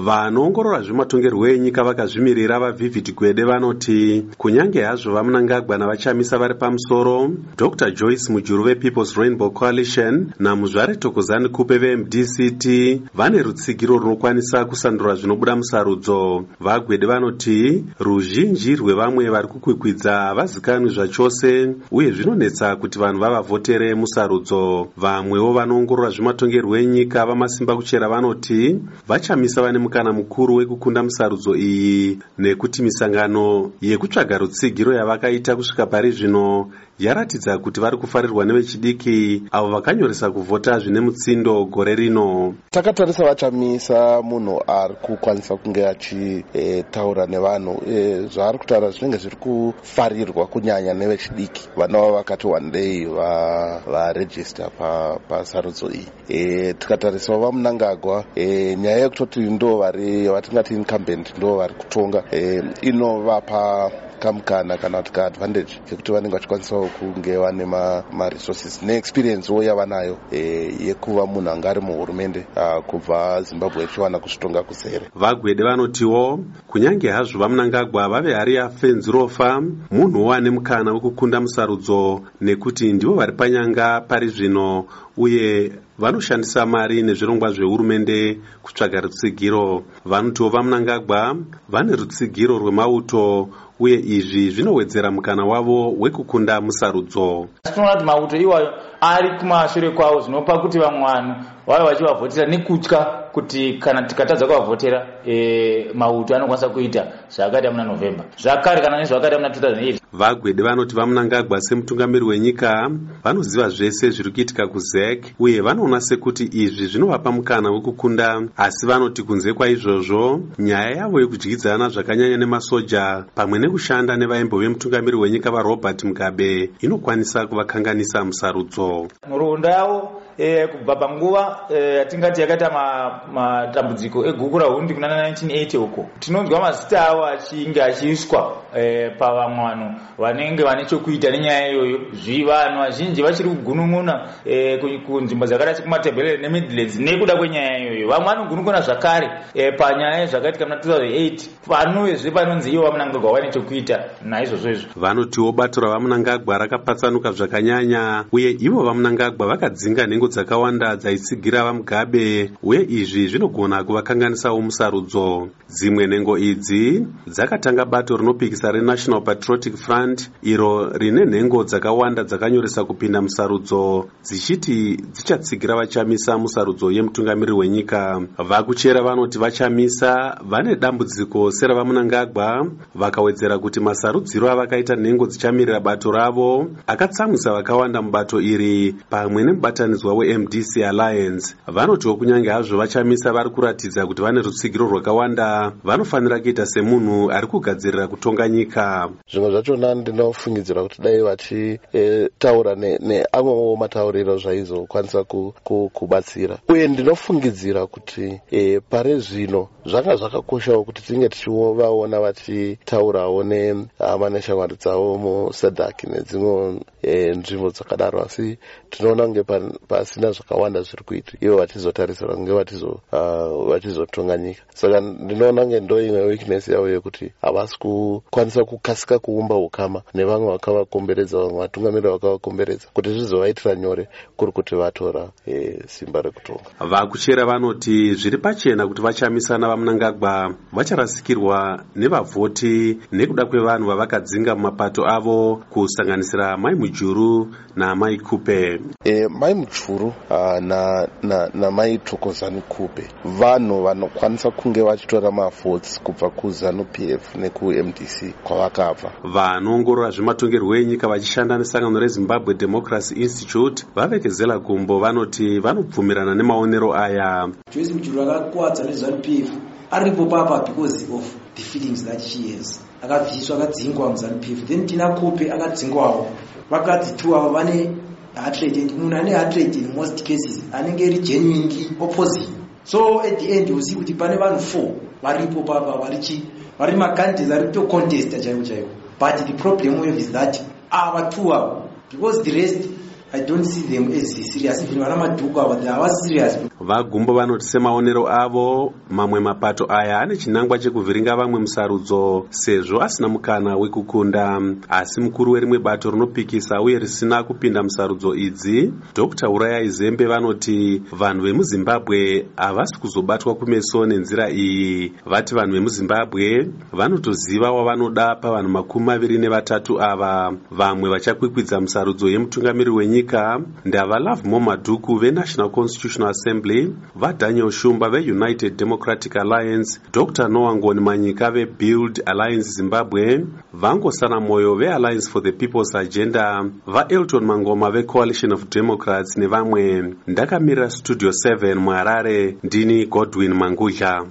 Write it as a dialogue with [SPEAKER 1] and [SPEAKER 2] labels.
[SPEAKER 1] Vanoongorora zvematongerwo enyika vakazvimirira vaVivid Gwede vanoti kunyange hazvo vaMnangagwa navachamisa vari pamusoro, Dr. Joyce Mujuru vePeople's Rainbow Coalition naMuzvare Thokozani Kupe veMDCT vane rutsigiro runokwanisa kusandura zvinobuda musarudzo. VaGwede vanoti ruzhinji rwevamwe vari kukwikwidza havazikanwi zvachose uye zvinonetsa kuti vanhu vavavhotere musarudzo. Vamwewo vanoongorora zvematongerwo enyika vamasimba kuchera vanoti vachamisa vane mukana mukuru wekukunda musarudzo iyi nekuti misangano yekutsvaga rutsigiro yavakaita kusvika pari zvino yaratidza kuti vari kufarirwa nevechidiki avo vakanyoresa kuvhota zvine mutsindo gore rino.
[SPEAKER 2] Takatarisa vachamisa munhu ari kukwanisa kunge achitaura nevanhu zvaari kutaura zvinenge zviri kufarirwa kunyanya nevechidiki vanova vakati one day varejista pasarudzo iyi. Tikatarisawo vaMnangagwa nyaya yekutoti ndo vatingati incumbent ndo vari kutonga inovapa kamukana kana kuti kaadvantage yekuti vanenge vachikwanisawo kunge vane maresources neexperiencewo yavanayo yekuva munhu anga ari muhurumende kubva Zimbabwe ichiwana kuzvitonga kuzere.
[SPEAKER 1] VaGwede vanotiwo kunyange hazvo vaMnangagwa vave hari yafenzirofa, munhuwo ane mukana wekukunda musarudzo nekuti ndivo vari panyanga pari zvino uye vanoshandisa mari nezvirongwa zvehurumende kutsvaga rutsigiro. Vanotiwo vaMnangagwa vane rutsigiro rwemauto uye izvi zvinowedzera mukana wavo wekukunda musarudzo.
[SPEAKER 3] Tinoona kuti mauto iwayo ari kumashure kwavo zvinopa kuti vamwe vanhu vave vachivavhotera nekutya kuti kana tikatadza kuvavhotera mauto anokwanisa kuita zvakaita muna November zvakare kana nezvakaita muna 2008.
[SPEAKER 1] VaGwede vanoti vaMnangagwa semutungamiri wenyika vanoziva zvese zviri kuitika kuZEC uye vanoona sekuti izvi zvinovapa mukana wekukunda, asi vanoti kunze kwaizvozvo nyaya yavo yekudyidzana zvakanyanya nemasoja pamwe nekushanda nevaimbo vemutungamiri wenyika vaRobert Mugabe inokwanisa kuvakanganisa musarudzo.
[SPEAKER 3] Nhoroondo yavo kubva panguva yatingati yakaita matambudziko eguku rahundi kuna 1980 uko tinonzwa mazita avo achinge achiiswa pavamwe vanhu vanenge vane chokuita nenyaya iyoyo. Vanhu vazhinji vachiri kugunun'una kunzvimbo dzakaita sekumatebhelere neMidlands nekuda kwenyaya iyoyo. Vamwe vanogunun'una zvakare panyaya zvakaitika muna 2008 panovezve panonzi ivo vaMnangagwa vane chokuita naizvozvo izvo.
[SPEAKER 1] Vanotiwo bato ravaMnangagwa rakapatsanuka zvakanyanya uye ivo vaMnangagwa vakadzinga nhengo dzakawanda dzaitsigira vaMugabe uye izvi zvinogona kuvakanganisawo musarudzo. Dzimwe nhengo idzi dzakatanga bato rinopikisa reNational Patriotic Front iro rine nhengo dzakawanda dzakanyoresa kupinda musarudzo dzichiti dzichatsigira vachamisa musarudzo yemutungamiri wenyika. Vakuchera vanoti vachamisa vane dambudziko seravaMnangagwa vakawedzera kuti masarudziro avakaita nhengo dzichamirira bato ravo akatsamwisa vakawanda mubato iri pamwe nemubatanidzwa weMDC Alliance. Vanotiwo kunyange hazvo vachamisa vari kuratidza kuti vane rutsigiro rwakawanda vanofanira kuita semunhu ari kugadzirira kutonga nyika.
[SPEAKER 2] Zvimwe zvachona ndinofungidzira kuti dai vachitaura neamwewo matauriro zvaizokwanisa kubatsira, uye ndinofungidzira kuti pare zvino zvanga zvakakoshawo kuti tinge tichivaona vachitaurawo neamaneshawari dzavo muSADC nedzimwe nzvimbo dzakadaro, asi tinoona kunge pasina zvakawanda zviri kuitika ivo vachizotarisira kunge vachizotonga nyika. Saka ndinoona kunge ndo imwe weakness yavo yekuti havasi kukwanisa kukasika kuumba ukama nevamwe vakavakomberedza, vamwe vatungamiri vakavakomberedza kuti zvizovaitira nyore kuri kuti vatora simba rekutonga.
[SPEAKER 1] Vakuchera vanoti zviri pachena kuti vachamisana vaMnangagwa vacharasikirwa nevavhoti nekuda kwevanhu vavakadzinga mumapato avo kusanganisira Mai Mujuru naMai Kupe.
[SPEAKER 2] Mai Mujuru na Mai Thokozani Kupe vanhu vanokwanisa kunge vachitora mavotes kubva kuZANU-PF nekuMDC kwavakabva.
[SPEAKER 1] Vanoongorora zvematongerwo enyika vachishanda nesangano reZimbabwe Democracy Institute vavekezela gumbo vanoti vanobvumirana nemaonero aya.
[SPEAKER 4] Joyce Mujuru akakuwadza neZANU-PF aripo papa because of the feelings that she has. Akabviswa akadzingwa muZANU-PF, then tina Kupe akadzingwawo. Vakati tu ava vane hatred, and munhu ane hatred in most cases anenge iri genuinely opposite. So at the end you see kuti pane vanhu 4 varipo papa vari macandidates ari to contest chaivo. But the problem is that ava two avo, because the rest I don't see them as serious. Even vana madhuku ava they are serious.
[SPEAKER 1] Vagumbo vanoti semaonero avo mamwe mapato aya ane chinangwa chekuvhiringa vamwe musarudzo sezvo asina mukana wekukunda. Asi mukuru werimwe bato rinopikisa uye risina kupinda musarudzo idzi, Dr. Uraya Zembe, vanoti vanhu vemuZimbabwe havasi kuzobatwa kumeso nenzira iyi. Vati vanhu vemuZimbabwe vanotoziva wavanoda pavanhu 23 ava. Vamwe vachakwikwidza musarudzo yemutungamiri wenyika ndava Lovemore Madhuku veNational Constitutional Assembly, vaDaniel Shumba veUnited Democratic Alliance, Dr. Noah Ngoni Manyika veBuild Alliance Zimbabwe, Vangosana Moyo veAlliance for the People's Agenda, vaElton Mangoma veCoalition of Democrats nevamwe. Ndakamirira Studio 7 muHarare, ndini Godwin Mangudla.